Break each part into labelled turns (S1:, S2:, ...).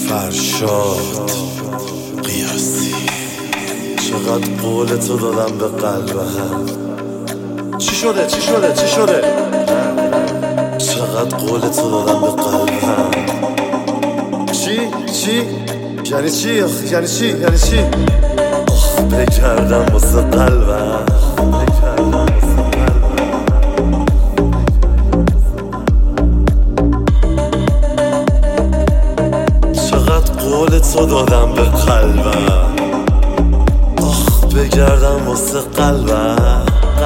S1: فرشاد قیاسی. چقدر قول تو دادم به قلبم. چی شده؟ چقدر قول تو دادم به قلبم. چی؟ یعنی چی؟ آخ بگردم واسه قلبم. چقدر قول تو دادم به قلبم. آخ بگردم واسه قلبم.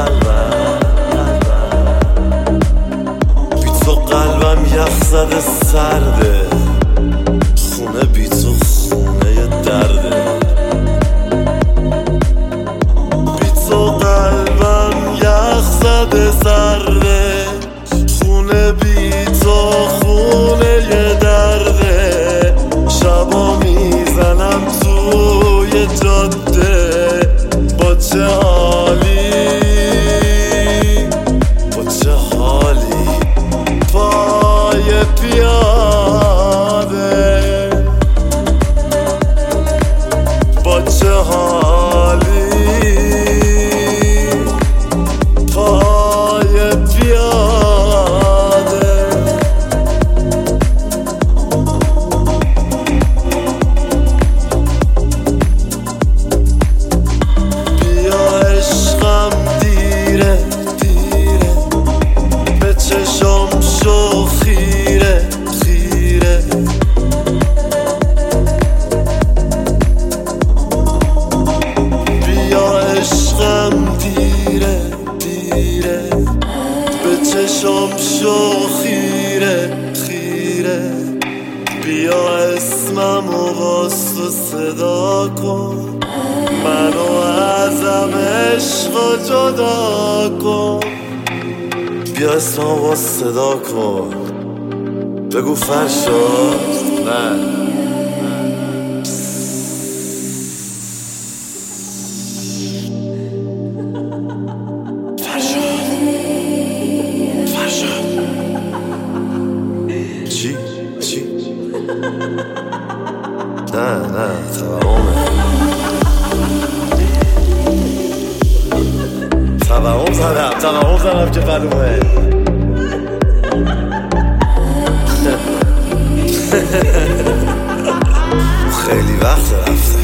S1: بی تو قلبم یخ زده سرده. خونه بی تو خونه درده. بی تو قلبم یخ زده سرده. خونه بی تو خونه درده. شبا میزنم توی جاده با چه حالی پای پیاده. با چه حالی پای پیاده. بیا عشقم دیره به چشم شو خیره. بیا عشقم دیره به چشم شو خیره. بیا اسممو باز تو صدا کن. منو ازم عشقو جدا کن. بیا اسممو باز صدا کن. بگو فرشاد. نه فرشاد چی؟ نه توهم زدم که معلومه. خیلی وقت رفته.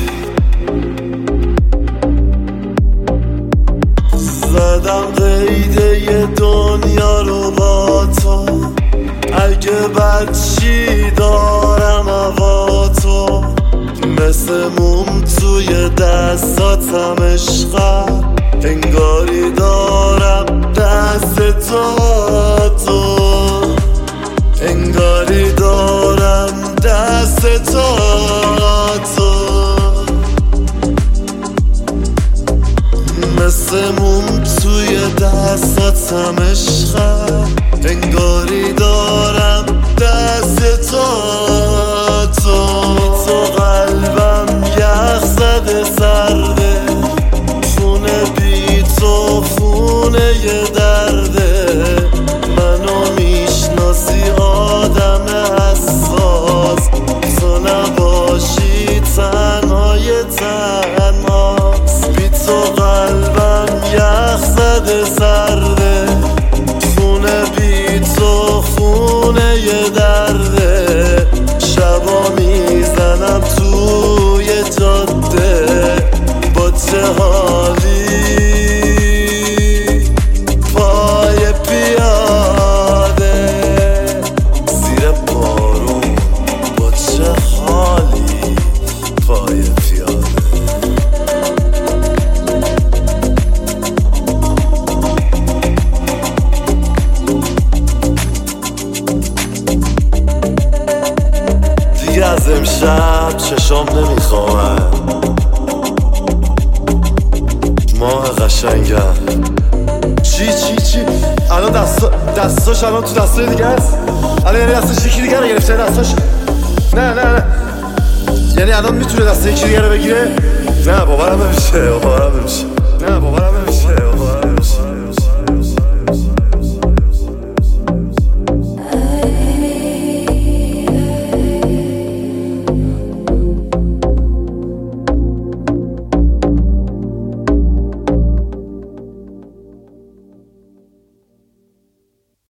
S1: زدم قیده ی دنیا رو با تو. اگه بچی دارم هوا تو. مثل موم توی دستاتم عشقم. انگاری دارم دست تو. انگاری دارم دست تو. مثل موم توی دستاتم عشقم. انگاری دارم دست تو. تو قلبم یخ زده سرده. خونه بی تو خونه ی درده. منو میشناسی آدم حساس. تو نباشی تنهای تنهاست. بی تو قلبم یخ زده سرده. خونه بی تو خونه ی درده. شبا میزنم توی جاده با چه حالی پای پیاده. زیر بارون با چه حالی پای پیاده. دیگه از امشب چشام نمیخوامن. ماه قشنگم. چی الان دستاش الان تو دستای دیگه است. الان یعنی دستاش یکی دیگه رو گرفته دستاش. نه یعنی الان میتونه دست یکی دیگه رو بگیره. نه باورم نمیشه.